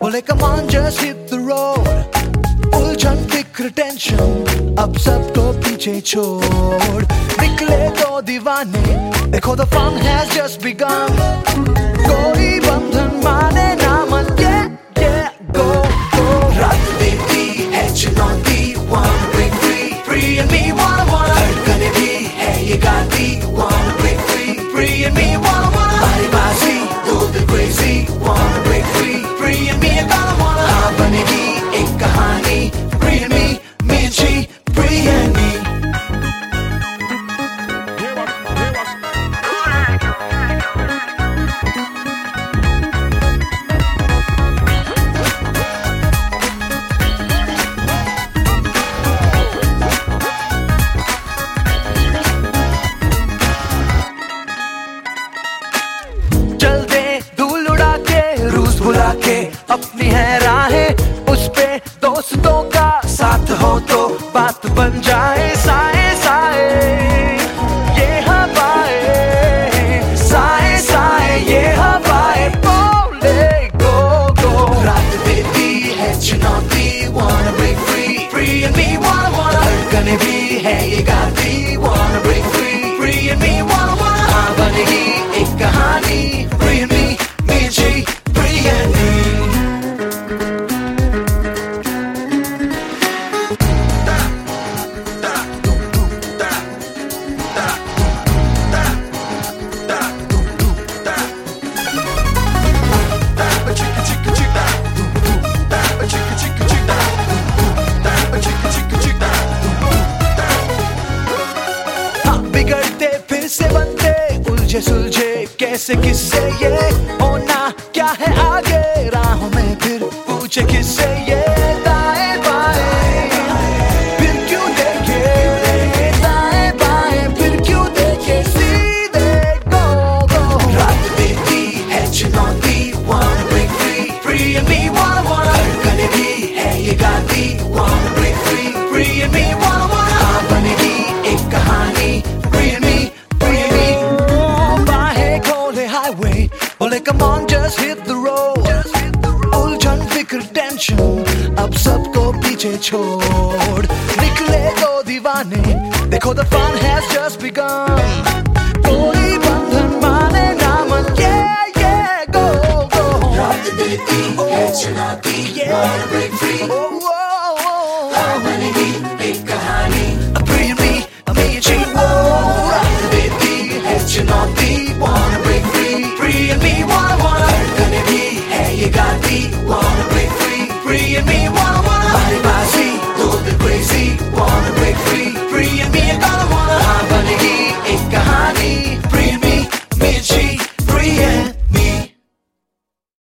बोले come on just hit the road, उलझन फिक्र टेंशन अब सबको पीछे छोड़, निकले दो दीवाने, देखो the fun has just begun, कोई बंधन माने ना मन, yeah, go, go. रात देती है चुनौती, wanna break free, free and me wanna धड़कने भी है ये गाती, wanna break free, free and me wanna बारी बाजी, do the crazy, wanna break free, free and me wanna हाँ बनेगी एक कहानी, free and me and she, free and me. चल दे धूल उड़ा के, रूस बुला के, अपनी है राहें, उस पे दोस्तों का साथ हो तो बात बन जाए, साए साए ये हवाएं, साए साए ये हवाएं, बोले गो गो. रात देती है चुनौती, wanna break free, free and me wanna धड़कने भी है ये गाती, wanna break free, free and me wanna हाँ बनेगी एक कहानी, free and me and she, free and me. बिगड़ते फिर से बनते, उलझे सुलझे कैसे किससे ये, होना क्या है आगे राहों में, फिर पूछे किससे ये, दाएं बाएं फिर क्यों देखे, दाएं बाएं फिर क्यों देखे, सीधे गो गो. रात देती है चुनौती, wanna break free, free and me wanna धड़कने भी है ये गाती, wanna break free, free and me wanna हाँ बनेगी एक कहानी, free and me, free and me. बाहें खोले highway, बोले come on just hit the road, उलझन फिक्र टेंशन अब सबको पीछे छोड़, निकले दो दीवाने, देखो the fun has just begun.